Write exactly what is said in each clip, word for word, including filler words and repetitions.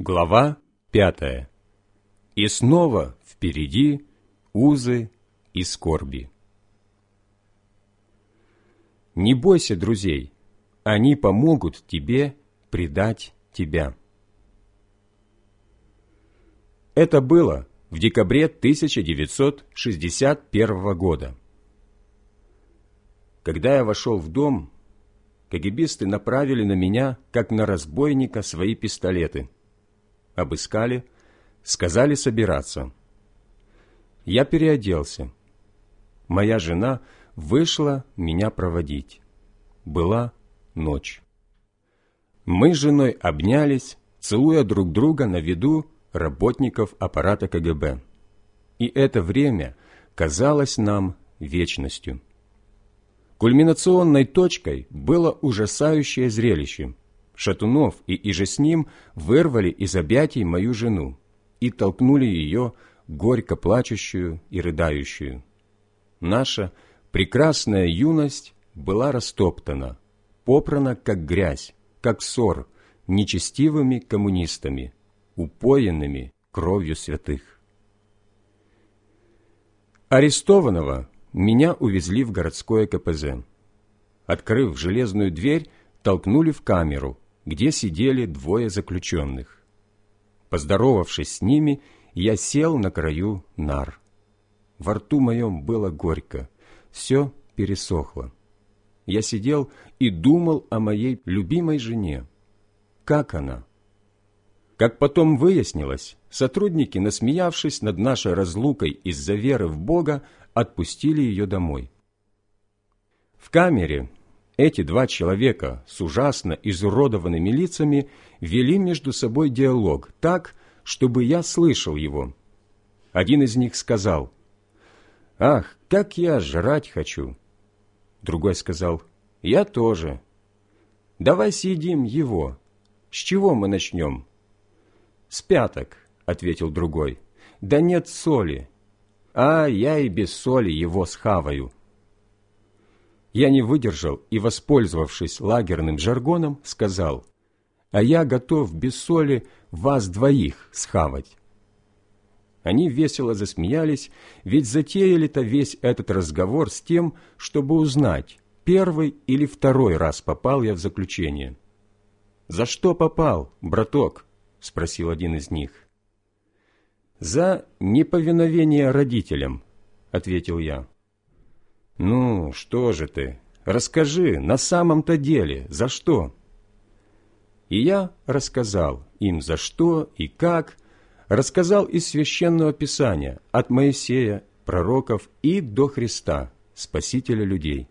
Глава пятая. И снова впереди узы и скорби. Не бойся друзей, они помогут тебе предать тебя. Это было в декабре тысяча девятьсот шестьдесят первого года. Когда я вошел в дом, кагибисты направили на меня, как на разбойника, свои пистолеты. Обыскали, сказали собираться. Я переоделся. Моя жена вышла меня проводить. Была ночь. Мы с женой обнялись, целуя друг друга на виду работников аппарата ка гэ бэ. И это время казалось нам вечностью. Кульминационной точкой было ужасающее зрелище. Шатунов и иже с ним вырвали из объятий мою жену и толкнули ее, горько плачущую и рыдающую. Наша прекрасная юность была растоптана, попрана, как грязь, как ссор, нечестивыми коммунистами, упоенными кровью святых. Арестованного меня увезли в городское ка пэ зэ. Открыв железную дверь, толкнули в камеру, где сидели двое заключенных. Поздоровавшись с ними, я сел на краю нар. Во рту моем было горько, все пересохло. Я сидел и думал о моей любимой жене. Как она? Как потом выяснилось, сотрудники, насмеявшись над нашей разлукой из-за веры в Бога, отпустили ее домой. В камере эти два человека с ужасно изуродованными лицами вели между собой диалог так, чтобы я слышал его. Один из них сказал: «Ах, как я жрать хочу!» Другой сказал: «Я тоже. Давай съедим его. С чего мы начнем?» «С пяток», — ответил другой. «Да нет соли. А я и без соли его схаваю». Я не выдержал и, воспользовавшись лагерным жаргоном, сказал: «А я готов без соли вас двоих схавать». Они весело засмеялись, ведь затеяли-то весь этот разговор с тем, чтобы узнать, первый или второй раз попал я в заключение. «За что попал, браток?» — спросил один из них. «За неповиновение родителям», — ответил я. «Ну, что же ты? Расскажи, на самом-то деле, за что?» И я рассказал им, за что и как, рассказал из Священного Писания, от Моисея, пророков и до Христа, Спасителя людей.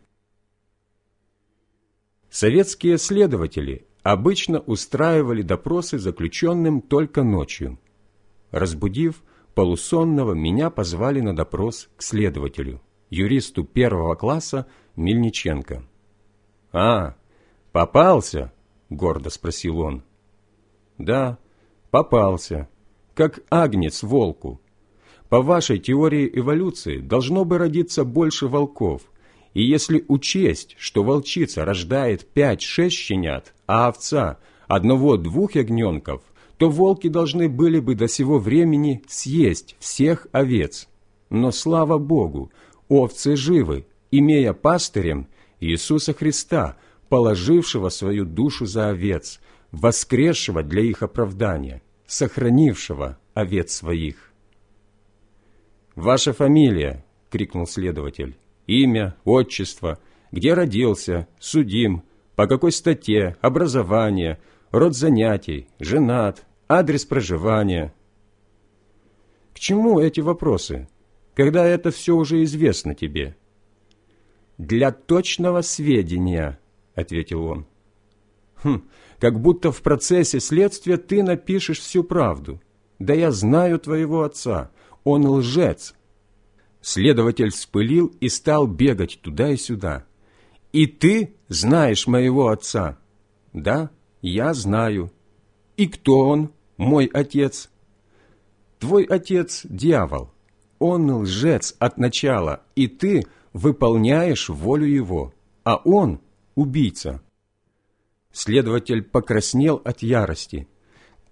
Советские следователи обычно устраивали допросы заключенным только ночью. Разбудив полусонного, меня позвали на допрос к следователю, юристу первого класса Мельниченко. «А, попался?» — гордо спросил он. «Да, попался, как агнец волку. По вашей теории эволюции должно бы родиться больше волков, и если учесть, что волчица рождает пять-шесть щенят, а овца — одного-двух ягненков, то волки должны были бы до сего времени съесть всех овец. Но, слава Богу, овцы живы, имея пастырем Иисуса Христа, положившего свою душу за овец, воскресшего для их оправдания, сохранившего овец своих». «Ваша фамилия?» — крикнул следователь. «Имя, отчество, где родился, судим, по какой статье, образование, род занятий, женат, адрес проживания». «К чему эти вопросы, когда это все уже известно тебе?» «Для точного сведения», — ответил он. «Хм, как будто в процессе следствия ты напишешь всю правду. Да я знаю твоего отца, он лжец». Следователь вспылил и стал бегать туда и сюда. «И ты знаешь моего отца?» «Да, я знаю». «И кто он, мой отец?» «Твой отец – дьявол. Он лжец от начала, и ты выполняешь волю его, а он – убийца». Следователь покраснел от ярости.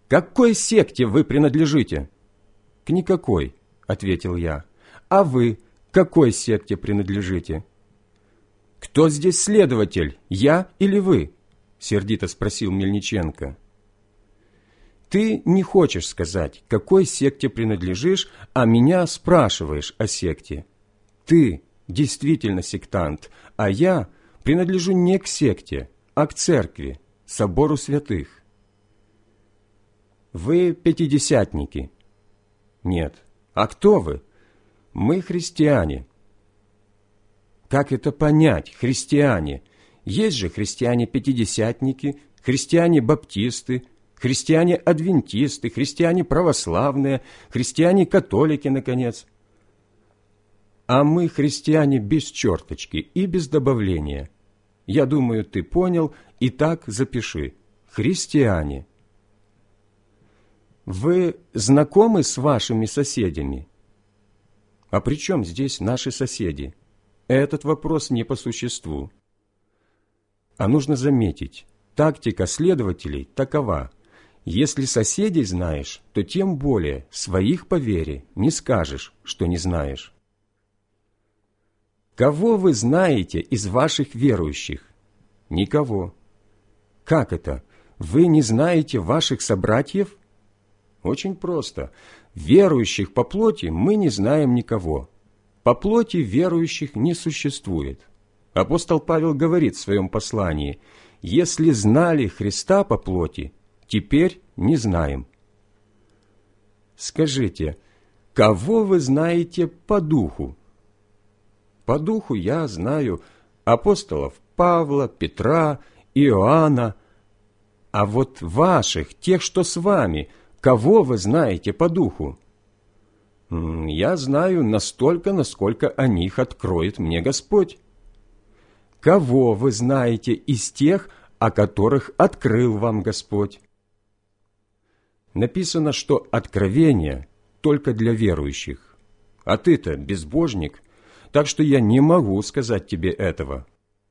какой секте вы принадлежите?» «К никакой», — ответил я. «А вы к какой секте принадлежите?» «Кто здесь следователь, я или вы?» — сердито спросил Мельниченко. «Ты не хочешь сказать, к какой секте принадлежишь, а меня спрашиваешь о секте. Ты действительно сектант, а я принадлежу не к секте, а к церкви, собору святых». «Вы пятидесятники?» «Нет». «А кто вы?» «Мы христиане». «Как это понять, христиане? Есть же христиане-пятидесятники, христиане-баптисты, христиане-адвентисты, христиане-православные, христиане-католики, наконец». «А мы христиане без черточки и без добавления. Я думаю, ты понял, и так запиши. Христиане». «Вы знакомы с вашими соседями?» «А при чем здесь наши соседи? Этот вопрос не по существу». А нужно заметить, тактика следователей такова: если соседей знаешь, то тем более своих по вере не скажешь, что не знаешь. «Кого вы знаете из ваших верующих?» «Никого». «Как это? Вы не знаете ваших собратьев?» «Очень просто. Верующих по плоти мы не знаем никого. По плоти верующих не существует. Апостол Павел говорит в своем послании: «Если знали Христа по плоти, теперь не знаем». Скажите, кого вы знаете по духу? По духу я знаю апостолов Павла, Петра, Иоанна. А вот ваших, тех, что с вами, кого вы знаете по духу? Я знаю настолько, насколько о них откроет мне Господь. Кого вы знаете из тех, о которых открыл вам Господь? Написано, что откровение только для верующих. А ты-то безбожник, так что я не могу сказать тебе этого.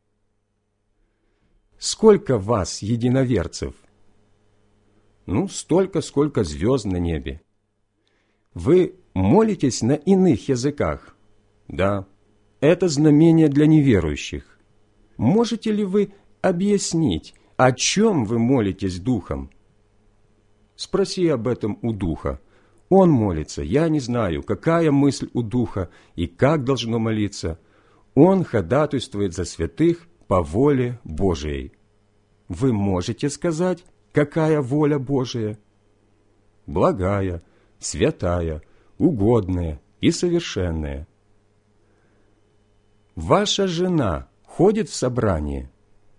Сколько вас, единоверцев? Ну, столько, сколько звезд на небе. Вы молитесь на иных языках? Да, это знамение для неверующих. Можете ли вы объяснить, о чем вы молитесь духом? Спроси об этом у духа. Он молится, я не знаю, какая мысль у духа и как должно молиться. Он ходатайствует за святых по воле Божией. Вы можете сказать, какая воля Божия? Благая, святая, угодная и совершенная. Ваша жена ходит в собрание?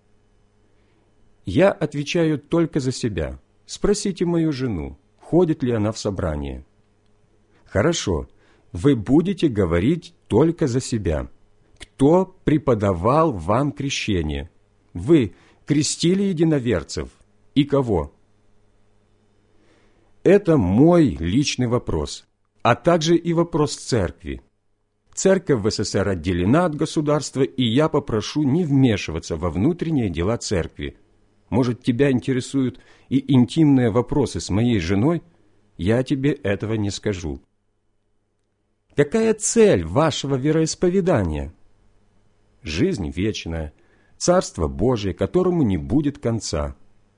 Я отвечаю только за себя. Спросите мою жену, ходит ли она в собрание. Хорошо, вы будете говорить только за себя. Кто преподавал вам крещение? Вы крестили единоверцев? И кого? Это мой личный вопрос, а также и вопрос церкви. Церковь в СССР отделена от государства, и я попрошу не вмешиваться во внутренние дела церкви. Может, тебя интересуют и интимные вопросы с моей женой? Я тебе этого не скажу. Какая цель вашего вероисповедания? Жизнь вечная, Царство Божие, которому не будет конца.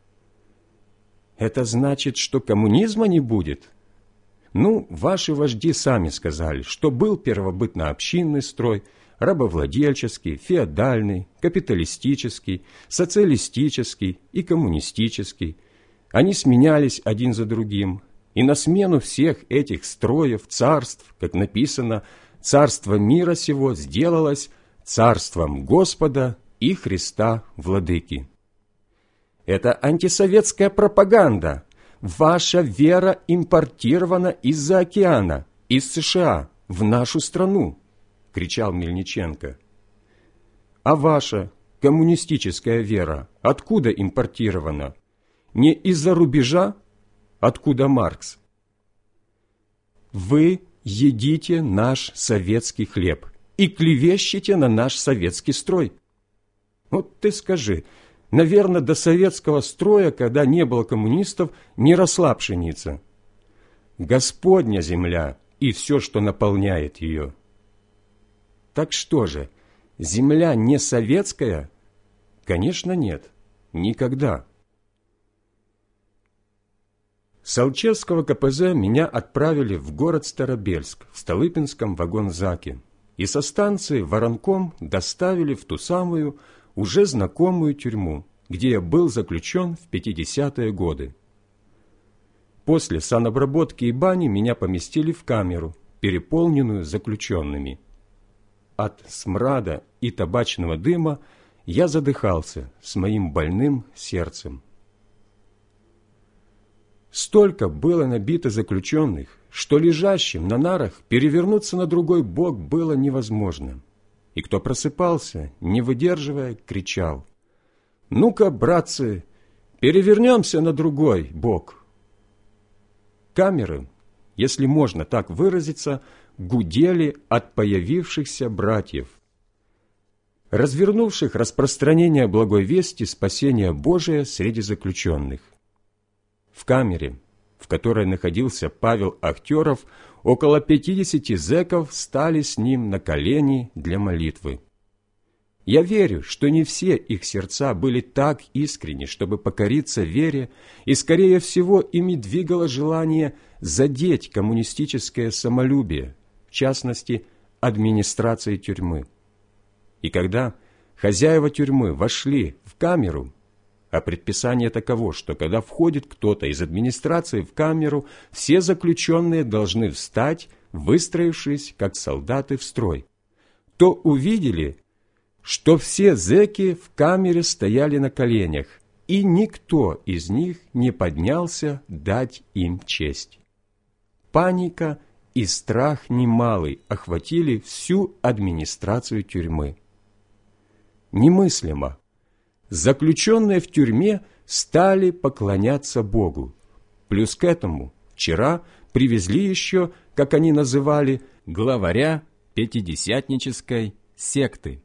Это значит, что коммунизма не будет? Ну, ваши вожди сами сказали, что был первобытно-общинный строй, рабовладельческий, феодальный, капиталистический, социалистический и коммунистический. Они сменялись один за другим, и на смену всех этих строев, царств, как написано, царство мира сего сделалось царством Господа и Христа Владыки. Это антисоветская пропаганда. Ваша вера импортирована из-за океана, из США, в нашу страну, кричал Мельниченко. А ваша коммунистическая вера откуда импортирована? Не из-за рубежа? Откуда Маркс? Вы едите наш советский хлеб и клевещете на наш советский строй. Вот ты скажи, Наверное, до советского строя, когда не было коммунистов, не росла пшеница. Господня земля и все, что наполняет ее. Так что же, земля не советская? Конечно, нет. Никогда. С Алчевского ка пэ зэ меня отправили в город Старобельск в Столыпинском вагонзаке и со станции Воронком доставили в ту самую, уже знакомую тюрьму, где я был заключен в пятидесятые годы. После санобработки и бани меня поместили в камеру, переполненную заключенными. От смрада и табачного дыма я задыхался с моим больным сердцем. Столько было набито заключенных, что лежащим на нарах перевернуться на другой бок было невозможно. И кто просыпался, не выдерживая, кричал: «Ну-ка, братцы, перевернемся на другой бок!» Камеры, если можно так выразиться, гудели от появившихся братьев, развернувших распространение благой вести спасения Божия среди заключенных. В камере, в которой находился Павел Ахтеров, около пятидесяти зэков стали с ним на колени для молитвы. Я верю, что не все их сердца были так искренни, чтобы покориться вере, и, скорее всего, ими двигало желание задеть коммунистическое самолюбие, в частности, администрации тюрьмы. И когда хозяева тюрьмы вошли в камеру, а предписание таково, что когда входит кто-то из администрации в камеру, все заключенные должны встать, выстроившись, как солдаты в строй, то увидели, что все зэки в камере стояли на коленях, и никто из них не поднялся дать им честь. Паника и страх немалый охватили всю администрацию тюрьмы. Немыслимо. Заключенные в тюрьме стали поклоняться Богу. Плюс к этому вчера привезли еще, как они называли, главаря пятидесятнической секты.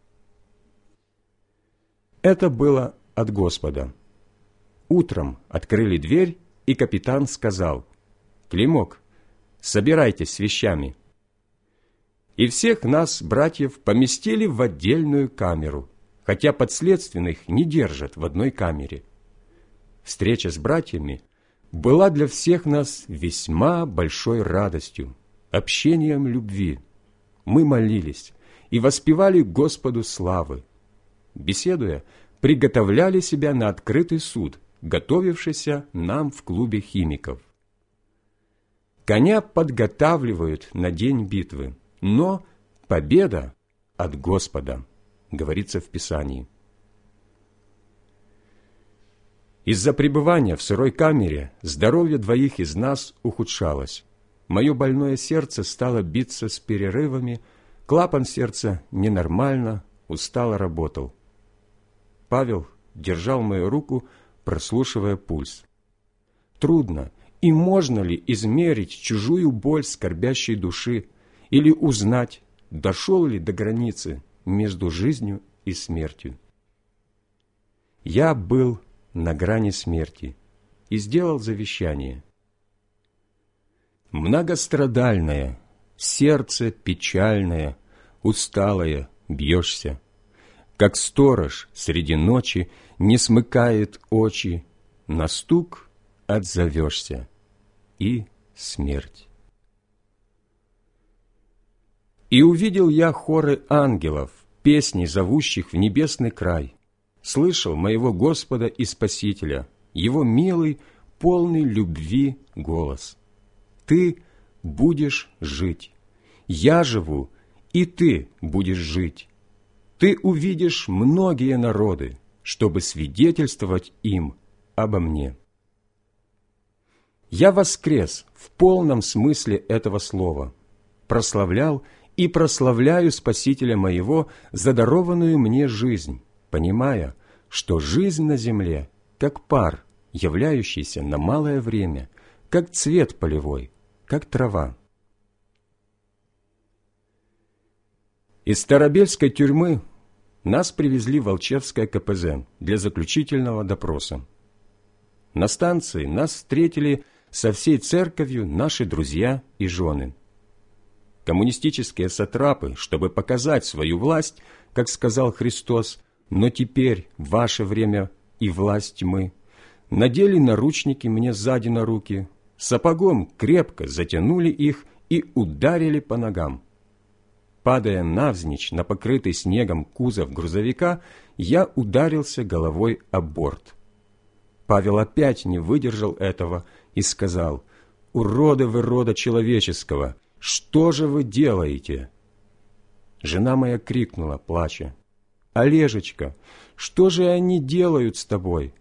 Это было от Господа. Утром открыли дверь, и капитан сказал: «Климок, собирайтесь с вещами». И всех нас, братьев, поместили в отдельную камеру, хотя подследственных не держат в одной камере. Встреча с братьями была для всех нас весьма большой радостью, общением любви. Мы молились и воспевали Господу славы. Беседуя, приготовляли себя на открытый суд, готовившийся нам в клубе химиков. Коня подготавливают на день битвы, но победа от Господа, говорится в Писании. Из-за пребывания в сырой камере здоровье двоих из нас ухудшалось. Мое больное сердце стало биться с перерывами, клапан сердца ненормально, устало работал. Павел держал мою руку, прослушивая пульс. Трудно и можно ли измерить чужую боль скорбящей души или узнать, дошел ли до границы между жизнью и смертью? Я был на грани смерти и сделал завещание. Многострадальное, сердце печальное, усталое, бьешься, как сторож среди ночи не смыкает очи, на стук отзовешься, и смерть. И увидел я хоры ангелов, песни, зовущих в небесный край, слышал моего Господа и Спасителя, Его милый, полный любви голос. Ты будешь жить, я живу, и ты будешь жить. Ты увидишь многие народы, чтобы свидетельствовать им обо мне. Я воскрес в полном смысле этого слова, прославлял и прославляю Спасителя моего за дарованную мне жизнь, понимая, что жизнь на земле, как пар, являющийся на малое время, как цвет полевой, как трава. Из Старобельской тюрьмы нас привезли в Алчевское ка пэ зэ для заключительного допроса. На станции нас встретили со всей церковью наши друзья и жены. Коммунистические сатрапы, чтобы показать свою власть, как сказал Христос, «Но теперь ваше время и власть тьмы», надели наручники мне сзади на руки, сапогом крепко затянули их и ударили по ногам. Падая навзничь на покрытый снегом кузов грузовика, я ударился головой об борт. Павел опять не выдержал этого и сказал: «Уроды вы рода человеческого! Что же вы делаете?» Жена моя крикнула, плача: «Олежечка, что же они делают с тобой?»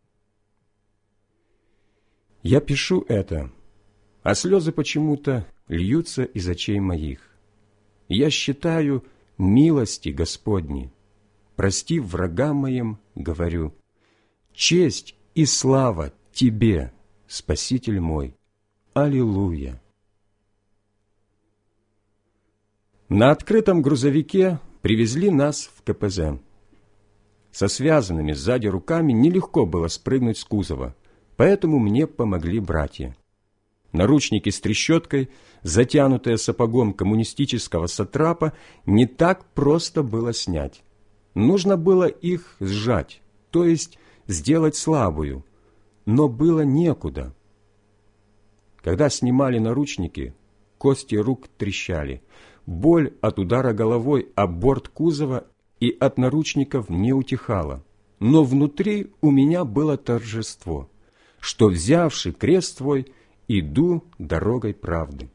Я пишу это, а слезы почему-то льются из очей моих. Я считаю милости Господни. Прости врагам моим, говорю: честь и слава Тебе, Спаситель мой. Аллилуйя! На открытом грузовике привезли нас в ка пэ зэ. Со связанными сзади руками нелегко было спрыгнуть с кузова, поэтому мне помогли братья. Наручники с трещоткой, затянутые сапогом коммунистического сатрапа, не так просто было снять. Нужно было их сжать, то есть сделать слабую, но было некуда. Когда снимали наручники, кости рук трещали, боль от удара головой об борт кузова и от наручников не утихала, но внутри у меня было торжество, что, взявши крест свой, иду дорогой правды.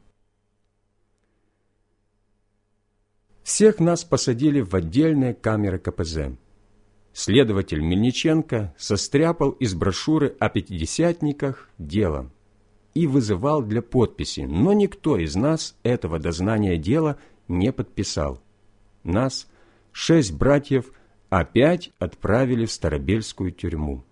Всех нас посадили в отдельные камеры ка пэ зэ. Следователь Мельниченко состряпал из брошюры о пятидесятниках дело и вызывал для подписи, но никто из нас этого дознания дела не подписал. Нас, шесть братьев, опять отправили в Старобельскую тюрьму.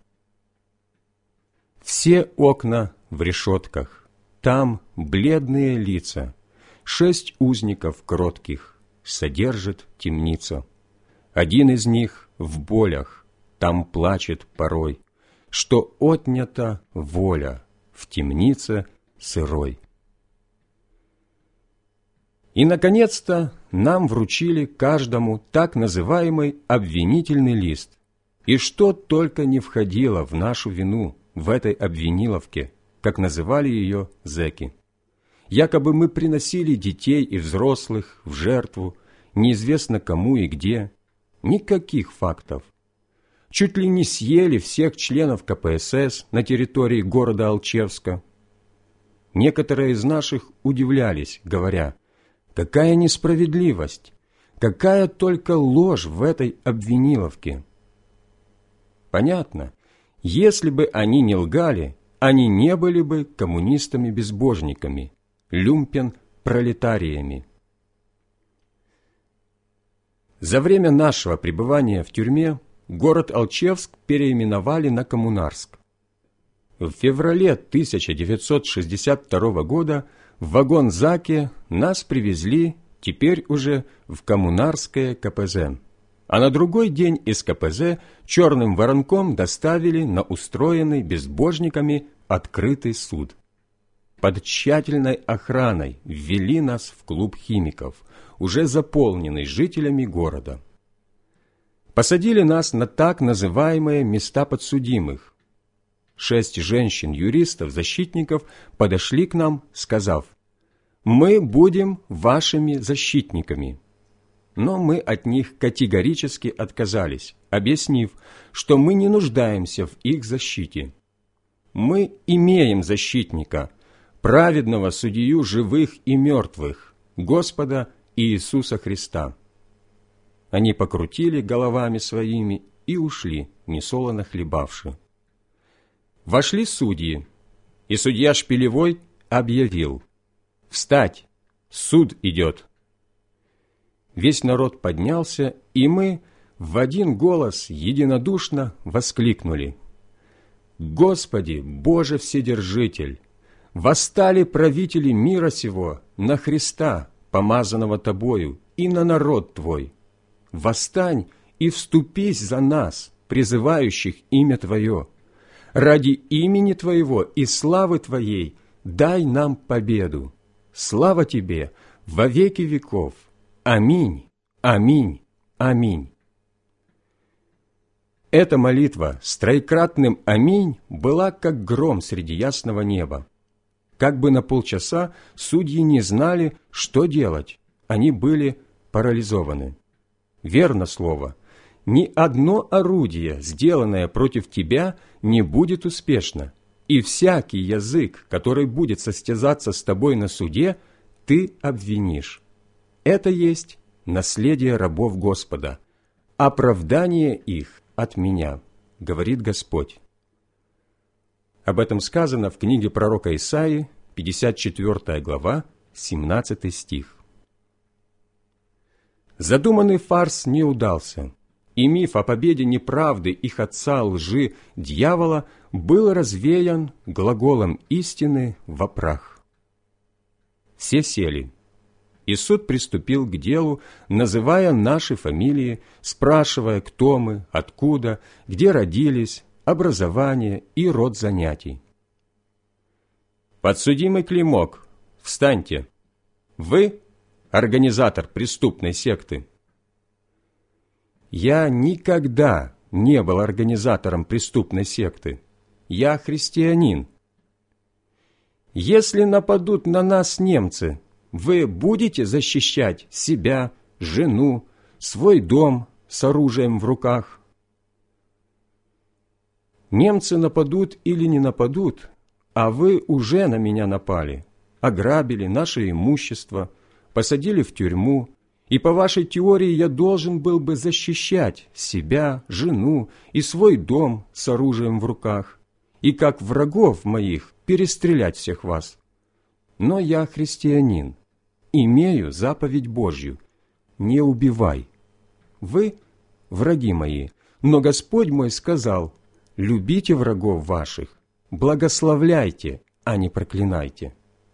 Все окна в решетках, там бледные лица, шесть узников кротких содержит темница. Один из них в болях, там плачет порой, что отнята воля в темнице сырой. И, наконец-то, нам вручили каждому так называемый обвинительный лист, и что только не входило в нашу вину в этой обвиниловке, как называли ее зэки. Якобы мы приносили детей и взрослых в жертву, неизвестно кому и где. Никаких фактов. Чуть ли не съели всех членов ка пэ эс эс на территории города Алчевска. Некоторые из наших удивлялись, говоря: какая несправедливость, какая только ложь в этой обвиниловке. Понятно, если бы они не лгали, они не были бы коммунистами-безбожниками, люмпен-пролетариями. За время нашего пребывания в тюрьме город Алчевск переименовали на Коммунарск. В феврале тысяча девятьсот шестьдесят второго года в вагон-заке нас привезли теперь уже в Коммунарское ка пэ зэ, а на другой день из ка пэ зэ черным воронком доставили на устроенный безбожниками открытый суд. Под тщательной охраной ввели нас в клуб химиков, уже заполненный жителями города. Посадили нас на так называемые места подсудимых. Шесть женщин-юристов-защитников подошли к нам, сказав: «Мы будем вашими защитниками». Но мы от них категорически отказались, объяснив, что мы не нуждаемся в их защите. Мы имеем защитника, праведного судью живых и мертвых, Господа Иисуса Христа. Они покрутили головами своими и ушли, несолоно хлебавши. Вошли судьи, и судья Шпилевой объявил: «Встать! Суд идет!» Весь народ поднялся, и мы в один голос единодушно воскликнули: «Господи, Боже Вседержитель! Восстали правители мира сего на Христа, помазанного Тобою, и на народ Твой. Восстань и вступись за нас, призывающих имя Твое. Ради имени Твоего и славы Твоей дай нам победу. Слава Тебе во веки веков. Аминь, аминь, аминь». Эта молитва с троекратным «Аминь» была как гром среди ясного неба. Как бы на полчаса судьи не знали, что делать. Они были парализованы. Верно слово. Ни одно орудие, сделанное против тебя, не будет успешно, и всякий язык, который будет состязаться с тобой на суде, ты обвинишь. Это есть наследие рабов Господа, оправдание их от меня, говорит Господь. Об этом сказано в книге пророка Исаии, пятьдесят четвёртая глава, семнадцатый стих. Задуманный фарс не удался, и миф о победе неправды их отца лжи дьявола был развеян глаголом истины во прах. Все сели, и суд приступил к делу, называя наши фамилии, спрашивая, кто мы, откуда, где родились, образование и род занятий. «Подсудимый Климок, встаньте! Вы – организатор преступной секты». «Я никогда не был организатором преступной секты. Я христианин». «Если нападут на нас немцы, вы будете защищать себя, жену, свой дом с оружием в руках?» «Немцы нападут или не нападут, а вы уже на меня напали, ограбили наше имущество, посадили в тюрьму, и по вашей теории я должен был бы защищать себя, жену и свой дом с оружием в руках, и как врагов моих перестрелять всех вас. Но я христианин, имею заповедь Божью: не убивай. Вы враги мои, но Господь мой сказал: любите врагов ваших, благословляйте, а не проклинайте».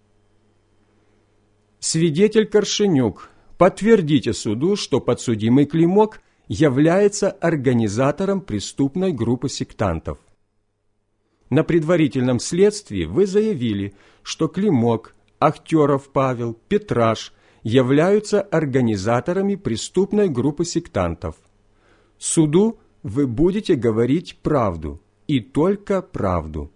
Свидетель Коршенюк, подтвердите суду, что подсудимый Климок является организатором преступной группы сектантов. На предварительном следствии вы заявили, что Климок, Ахтеров Павел, Петраш являются организаторами преступной группы сектантов. Суду вы будете говорить правду, и только правду.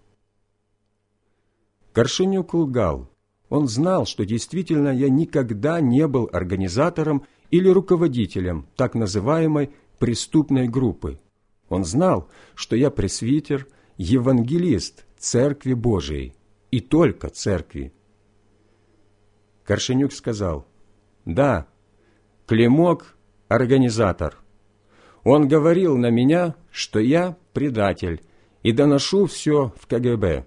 Коршенюк лгал. Он знал, что действительно я никогда не был организатором или руководителем так называемой преступной группы. Он знал, что я пресвитер, евангелист Церкви Божией, и только Церкви. Коршенюк сказал: «Да, Климок – организатор. Он говорил на меня, что я предатель, и доношу все в ка гэ бэ».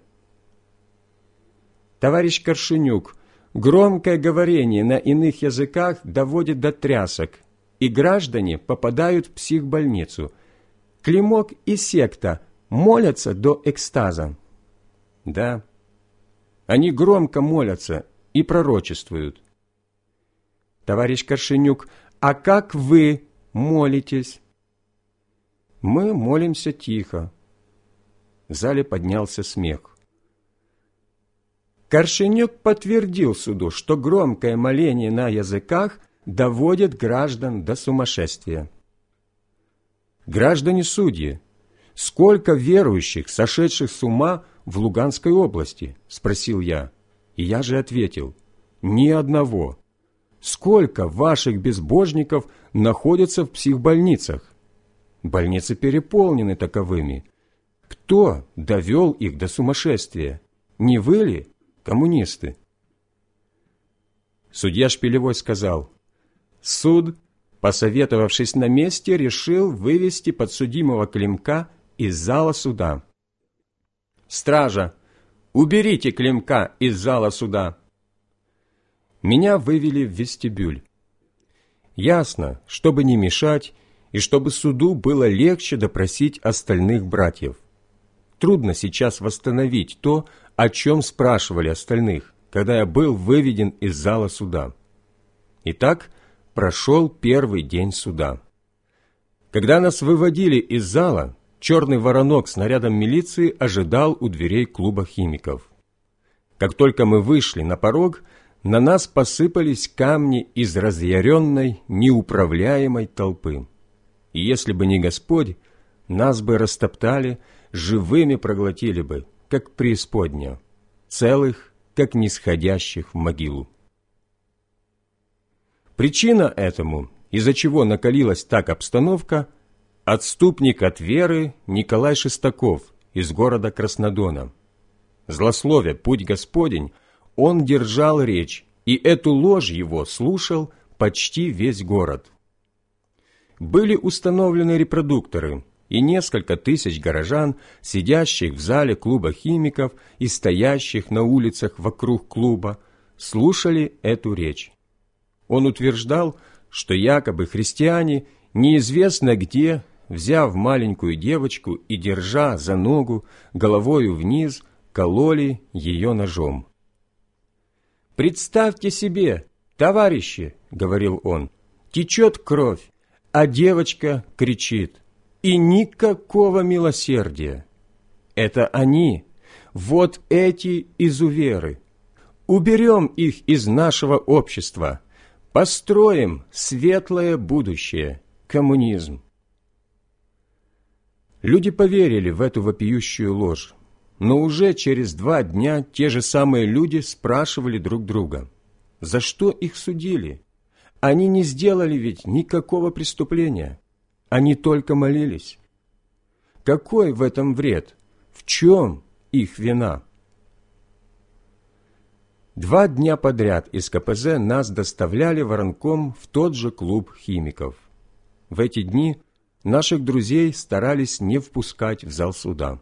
Товарищ Коршенюк, громкое говорение на иных языках доводит до трясок, и граждане попадают в психбольницу. Климок и секта молятся до экстаза. Да, они громко молятся и пророчествуют. Товарищ Коршенюк, а как вы молитесь? Мы молимся тихо. В зале поднялся смех. Коршенюк подтвердил суду, что громкое моление на языках доводит граждан до сумасшествия. Граждане судьи, сколько верующих, сошедших с ума в Луганской области? Спросил я. И я же ответил: ни одного. Сколько ваших безбожников находятся в психбольницах? Больницы переполнены таковыми. Кто довел их до сумасшествия? Не вы ли, коммунисты? Судья Шпилевой сказал: суд, посоветовавшись на месте, решил вывести подсудимого Климка из зала суда. «Стража, уберите Климка из зала суда!» Меня вывели в вестибюль. Ясно, чтобы не мешать, и чтобы суду было легче допросить остальных братьев. Трудно сейчас восстановить то, о чем спрашивали остальных, когда я был выведен из зала суда. Итак, прошел первый день суда. Когда нас выводили из зала, черный воронок с нарядом милиции ожидал у дверей клуба химиков. Как только мы вышли на порог, на нас посыпались камни из разъяренной, неуправляемой толпы. И если бы не Господь, нас бы растоптали, живыми проглотили бы, как преисподня, целых, как нисходящих в могилу. Причина этому, из-за чего накалилась так обстановка, отступник от веры Николай Шестаков из города Краснодона. Злословя путь Господень, он держал речь, и эту ложь его слушал почти весь город. Были установлены репродукторы, и несколько тысяч горожан, сидящих в зале клуба химиков и стоящих на улицах вокруг клуба, слушали эту речь. Он утверждал, что якобы христиане неизвестно где, взяв маленькую девочку и держа за ногу головою вниз, кололи ее ножом. «Представьте себе, товарищи, — говорил он, — течет кровь, а девочка кричит, и никакого милосердия. Это они, вот эти изуверы. Уберем их из нашего общества, построим светлое будущее, коммунизм». Люди поверили в эту вопиющую ложь, но уже через два дня те же самые люди спрашивали друг друга, за что их судили. Они не сделали ведь никакого преступления, они только молились. Какой в этом вред? В чем их вина? Два дня подряд из ка пэ зэ нас доставляли воронком в тот же клуб химиков. В эти дни наших друзей старались не впускать в зал суда.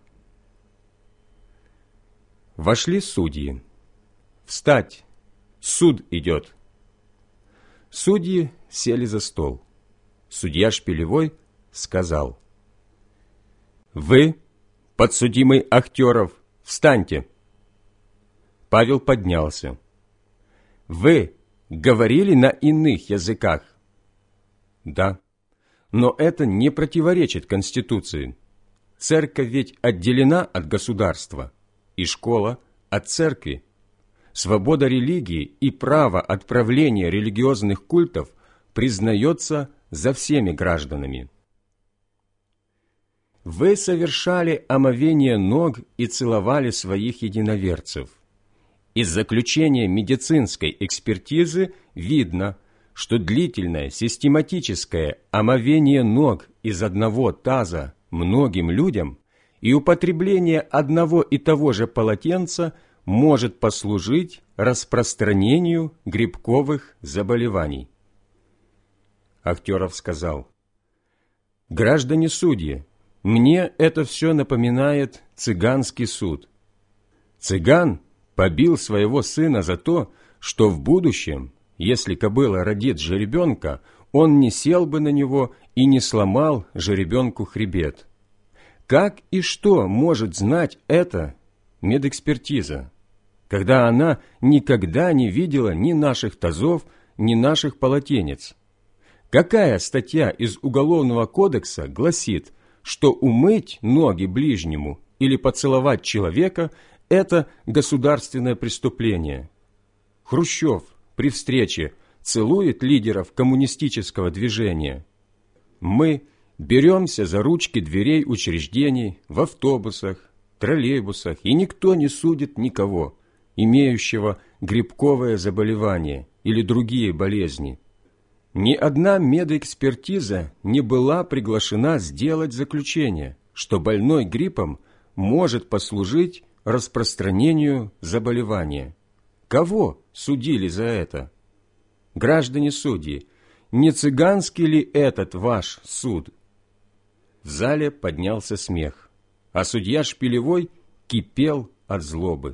Вошли судьи. «Встать! Суд идет!» Судьи сели за стол. Судья Шпилевой сказал: «Вы, подсудимый Ахтеров, встаньте!» Павел поднялся. «Вы говорили на иных языках?» «Да, но это не противоречит Конституции. Церковь ведь отделена от государства, и школа от церкви. Свобода религии и право отправления религиозных культов признается за всеми гражданами. Вы совершали омовение ног и целовали своих единоверцев. Из заключения медицинской экспертизы видно, что длительное систематическое омовение ног из одного таза многим людям и употребление одного и того же полотенца может послужить распространению грибковых заболеваний. Ахтеров сказал: «Граждане судьи, мне это все напоминает цыганский суд. Цыган побил своего сына за то, что в будущем, если кобыла родит жеребенка, он не сел бы на него и не сломал жеребенку хребет. Как и что может знать это медэкспертиза, когда она никогда не видела ни наших тазов, ни наших полотенец? Какая статья из Уголовного кодекса гласит, что умыть ноги ближнему или поцеловать человека – это государственное преступление? Хрущев при встрече целует лидеров коммунистического движения. Мы беремся за ручки дверей учреждений в автобусах, троллейбусах, и никто не судит никого, имеющего грибковое заболевание или другие болезни. Ни одна медэкспертиза не была приглашена сделать заключение, что больной гриппом может послужить распространению заболевания. Кого судили за это? Граждане судьи, не цыганский ли этот ваш суд? В зале поднялся смех, а судья Шпилевой кипел от злобы.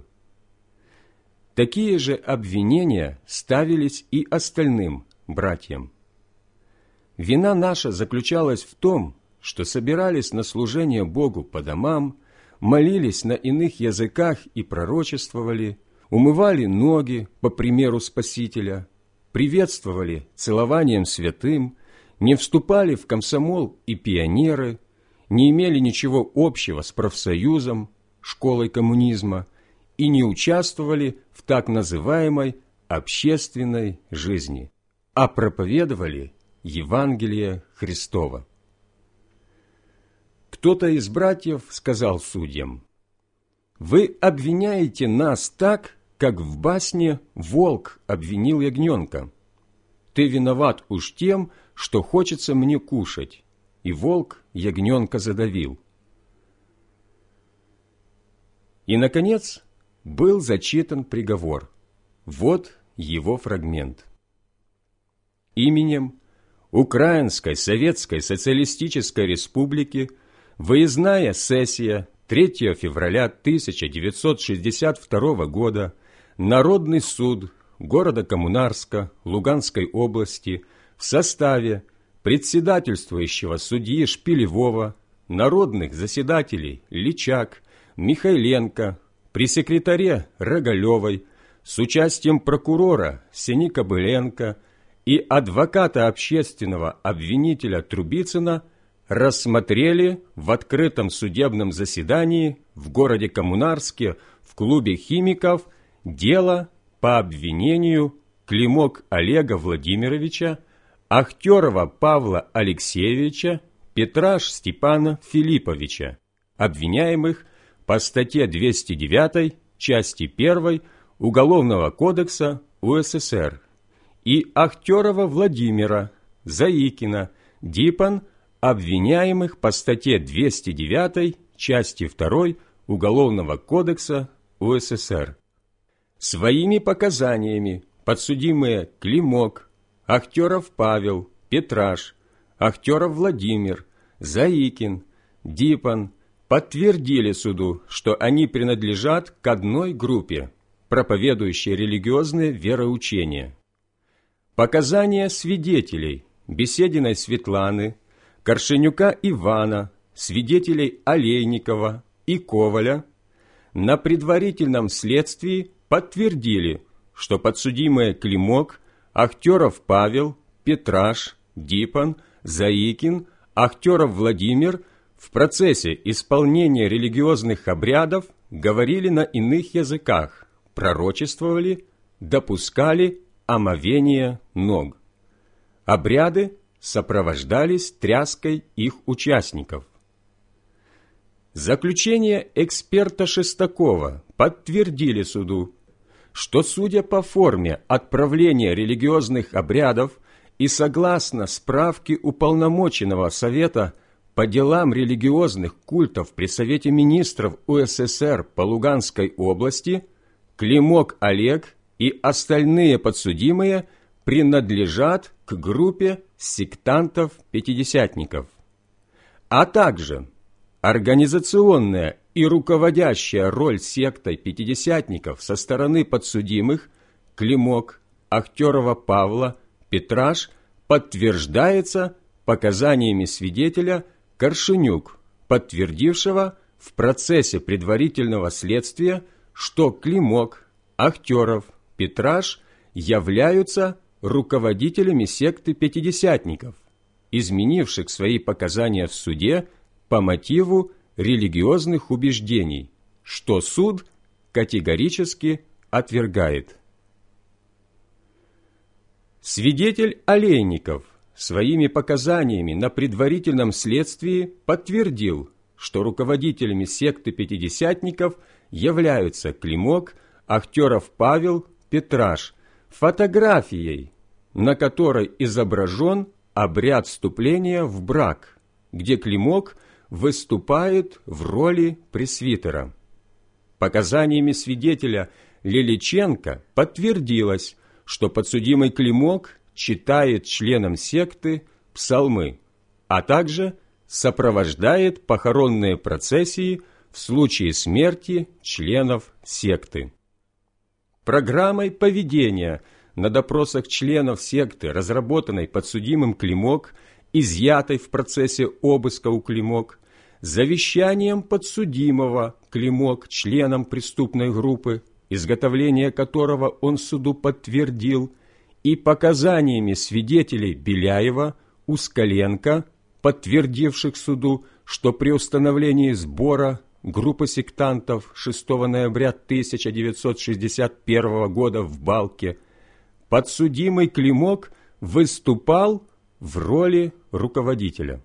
Такие же обвинения ставились и остальным братьям. Вина наша заключалась в том, что собирались на служение Богу по домам, молились на иных языках и пророчествовали, умывали ноги по примеру Спасителя, приветствовали целованием святым, не вступали в комсомол и пионеры, не имели ничего общего с профсоюзом, школой коммунизма и не участвовали в так называемой общественной жизни, а проповедовали Евангелие Христово. Кто-то из братьев сказал судьям: «Вы обвиняете нас так, как в басне волк обвинил ягненка. Ты виноват уж тем, что хочется мне кушать, и волк ягненка задавил». И, наконец, был зачитан приговор. Вот его фрагмент. Именем Украинской Советской Социалистической Республики выездная сессия третьего февраля тысяча девятьсот шестьдесят второго года Народный суд города Коммунарска Луганской области в составе председательствующего судьи Шпилевого, народных заседателей Личак, Михайленко, при секретаре Рогалевой, с участием прокурора Сени-Кобыленко и адвоката общественного обвинителя Трубицына рассмотрели в открытом судебном заседании в городе Коммунарске в клубе химиков дело по обвинению Климок Олега Владимировича, Ахтерова Павла Алексеевича, Петраш Степана Филипповича, обвиняемых по статье двести девятой, части первой Уголовного кодекса УССР, и Ахтерова Владимира, Заикина, Дипан, обвиняемых по статье двести девятой, части второй Уголовного кодекса УССР. Своими показаниями подсудимые Климок, Ахтеров Павел, Петраш, Ахтеров Владимир, Заикин, Дипан подтвердили суду, что они принадлежат к одной группе, проповедующей религиозные вероучения. Показания свидетелей Бесединой Светланы, Коршенюка Ивана, свидетелей Олейникова и Коваля на предварительном следствии подтвердили, что подсудимые Климок, Ахтеров Павел, Петраш, Дипан, Заикин, Ахтеров Владимир в процессе исполнения религиозных обрядов говорили на иных языках, пророчествовали, допускали омовение ног. Обряды сопровождались тряской их участников. Заключение эксперта Шестакова подтвердили суду, что, судя по форме отправления религиозных обрядов и согласно справке уполномоченного Совета по делам религиозных культов при Совете министров УССР по Луганской области, Климок Олег и остальные подсудимые принадлежат к группе сектантов-пятидесятников, а также организационная и руководящая роль сектой пятидесятников со стороны подсудимых Климок, Ахтерова Павла, Петраш подтверждается показаниями свидетеля Коршенюк, подтвердившего в процессе предварительного следствия, что Климок, Ахтеров, Петраш являются руководителями секты пятидесятников, изменивших свои показания в суде по мотиву религиозных убеждений, что суд категорически отвергает. Свидетель Олейников своими показаниями на предварительном следствии подтвердил, что руководителями секты пятидесятников являются Климок, Ахтеров Павел, Петраш, фотографией, на которой изображен обряд вступления в брак, где Климок выступает в роли пресвитера. Показаниями свидетеля Лиличенко подтвердилось, что подсудимый Климок читает членам секты псалмы, а также сопровождает похоронные процессии в случае смерти членов секты. Программой поведения на допросах членов секты, разработанной подсудимым Климок, изъятой в процессе обыска у Климок, завещанием подсудимого Климок членам преступной группы, изготовление которого он суду подтвердил, и показаниями свидетелей Беляева, Ускаленко, подтвердивших суду, что при установлении сбора группы сектантов шестого ноября тысяча девятьсот шестьдесят первого года в Балке подсудимый Климок выступал в роли руководителя.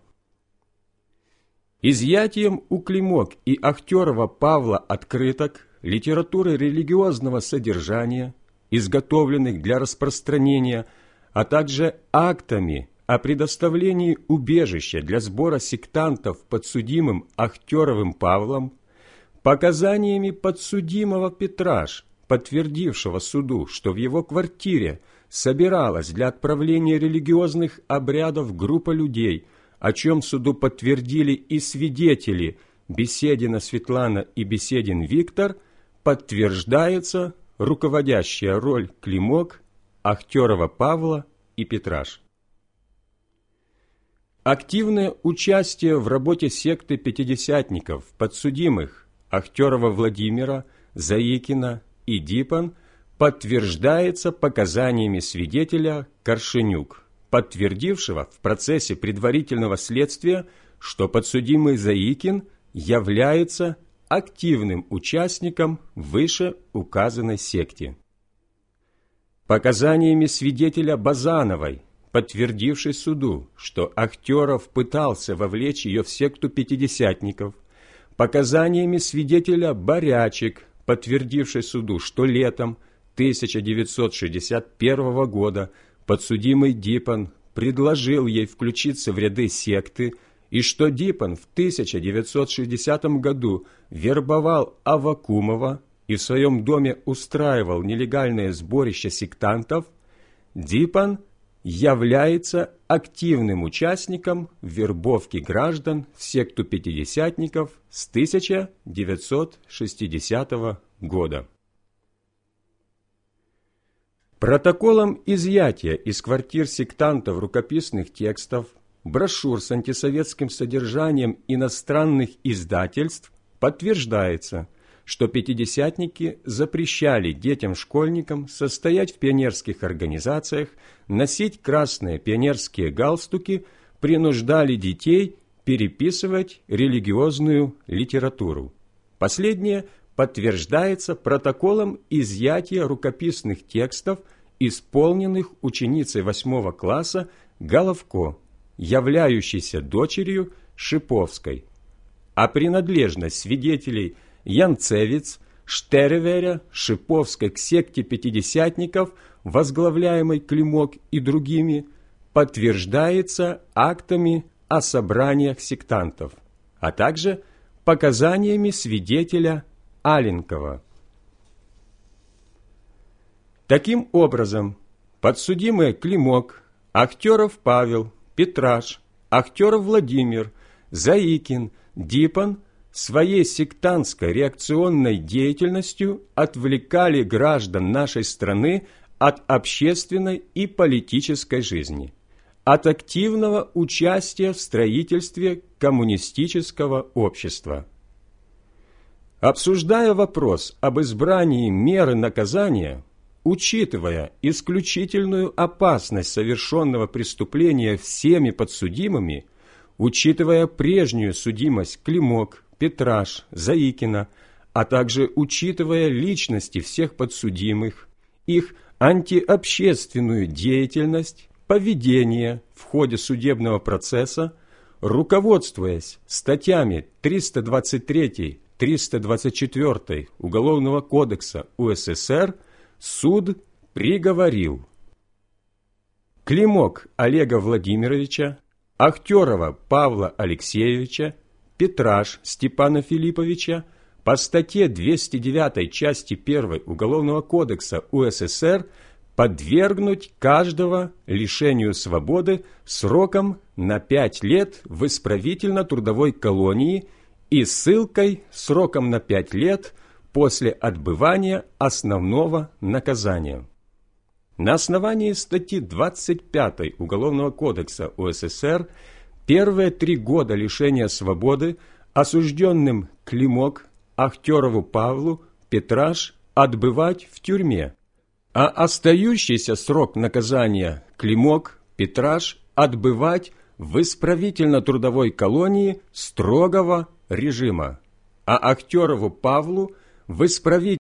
Изъятием у Климок и Ахтерова Павла открыток литературы религиозного содержания, изготовленных для распространения, а также актами о предоставлении убежища для сбора сектантов подсудимым Ахтеровым Павлом, показаниями подсудимого Петраш, подтвердившего суду, что в его квартире собиралась для отправления религиозных обрядов группа людей, о чем суду подтвердили и свидетели Беседина Светлана и Беседин Виктор, подтверждается руководящая роль Климок, Ахтерова Павла и Петраш. Активное участие в работе секты пятидесятников подсудимых Ахтерова Владимира, Заикина и Дипан подтверждается показаниями свидетеля Коршенюк, подтвердившего в процессе предварительного следствия, что подсудимый Заикин является активным участником вышеуказанной секте. Показаниями свидетеля Базановой, подтвердившей суду, что Ахтеров пытался вовлечь ее в секту пятидесятников, показаниями свидетеля Борячек, подтвердившей суду, что летом тысяча девятьсот шестьдесят первого года подсудимый Дипан предложил ей включиться в ряды секты, и что Дипан в тысяча девятьсот шестидесятом году вербовал Аввакумова и в своем доме устраивал нелегальное сборище сектантов, Дипан является активным участником вербовки граждан в секту пятидесятников с тысяча девятьсот шестидесятого года. Протоколом изъятия из квартир сектантов рукописных текстов, брошюр с антисоветским содержанием иностранных издательств подтверждается, что пятидесятники запрещали детям-школьникам состоять в пионерских организациях, носить красные пионерские галстуки, принуждали детей переписывать религиозную литературу. Последнее подтверждается протоколом изъятия рукописных текстов, исполненных ученицей восьмого класса Головко, являющейся дочерью Шиповской, а принадлежность свидетелей Янцевиц, Штереверя, Шиповской к секте пятидесятников, возглавляемой Климок и другими, подтверждается актами о собраниях сектантов, а также показаниями свидетеля Аленкова. Таким образом, подсудимые Климок, Ахтеров Павел, Петраш, Ахтеров Владимир, Заикин, Дипан своей сектантской реакционной деятельностью отвлекали граждан нашей страны от общественной и политической жизни, от активного участия в строительстве коммунистического общества. Обсуждая вопрос об избрании меры наказания, учитывая исключительную опасность совершенного преступления всеми подсудимыми, учитывая прежнюю судимость Климок, Петраш, Заикина, а также учитывая личности всех подсудимых, их антиобщественную деятельность, поведение в ходе судебного процесса, руководствуясь статьями триста двадцать три — триста двадцать четыре Уголовного кодекса УССР, суд приговорил Климок Олега Владимировича, Ахтерова Павла Алексеевича, Петраш Степана Филипповича по статье двести девятой части первой Уголовного кодекса УССР подвергнуть каждого лишению свободы сроком на пять лет в исправительно-трудовой колонии и ссылкой сроком на пять лет после отбывания основного наказания. На основании статьи двадцать пятой Уголовного кодекса УССР первые три года лишения свободы осужденным Климок, Ахтерову Павлу, Петраш отбывать в тюрьме, а остающийся срок наказания Климок, Петраш отбывать в исправительно-трудовой колонии строгого режима, а Актерову Павлу в исправительно